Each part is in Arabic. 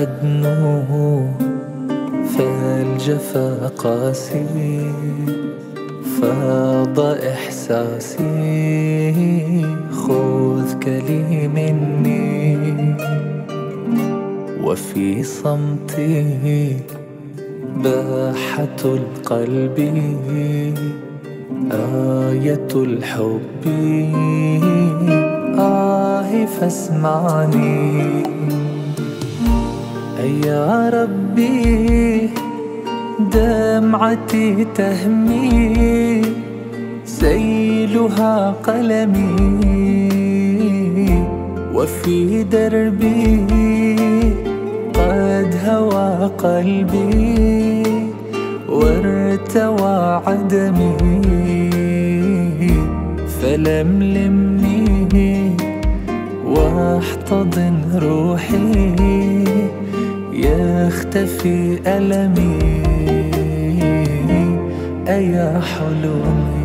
أدنو فالجفا قاسي، فاض إحساسي خذ كلي مني، وفي صمتي باحة القلب آية الحب، فاسمعني يا ربي. دمعتي تهمي سيلها قلمي، وفي دربي قد هوى قلبي وارتوى عدمي، فلملمني واحتضن روحي يختفي ألمي، أيا حلمي.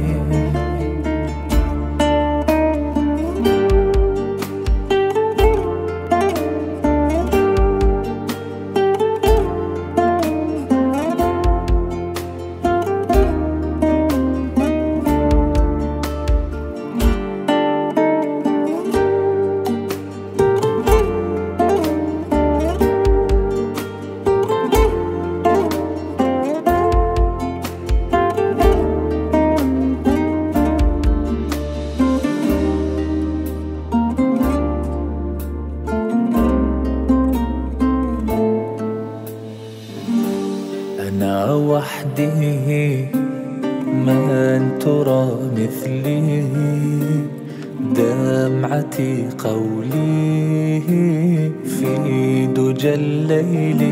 أنا وحدي من ترى مثلي، دمعتي قولي في دجى الليل،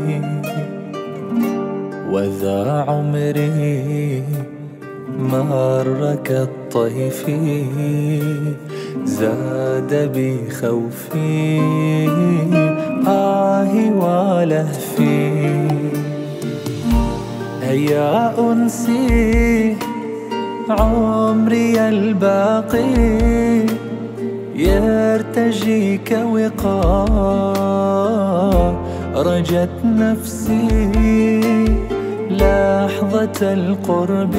وذا عمري مر كالطيف زاد بي خوفي ولهفي. يا أنسي عمري الباقي يرتجيك وقار، رجت نفسي لحظة القرب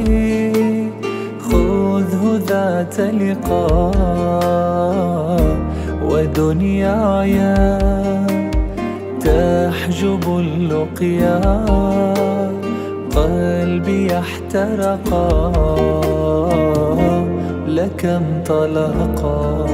خذه ذات لقاء، ودنياي تحجب اللقيا قلبي احترقا لك انطلقا.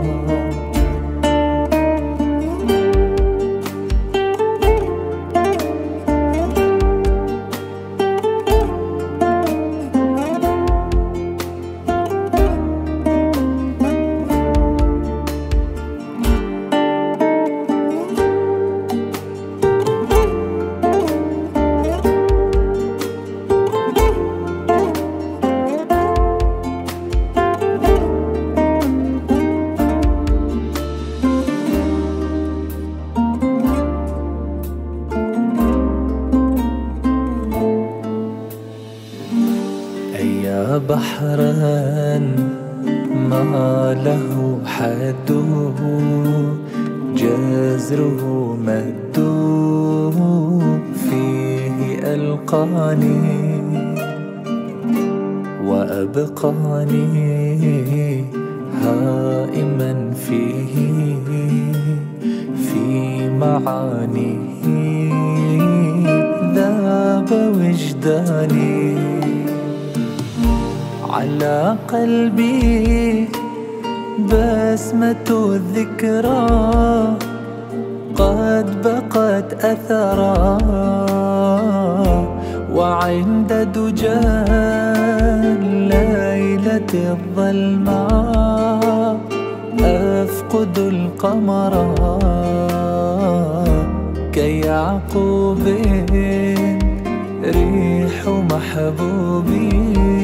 يا بحرا ما له حد جزره مد فيه ألقاني وأبقاني هائما فيه في معانيه ذاب وجداني. على قلبي بسمة الذكرى قد بقت أثرا، وعند دجى الليلة الظلماء أفقد القمر كيعقوب ريح محبوبي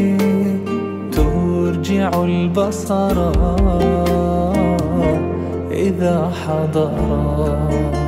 ترجع البصر إذا حضر.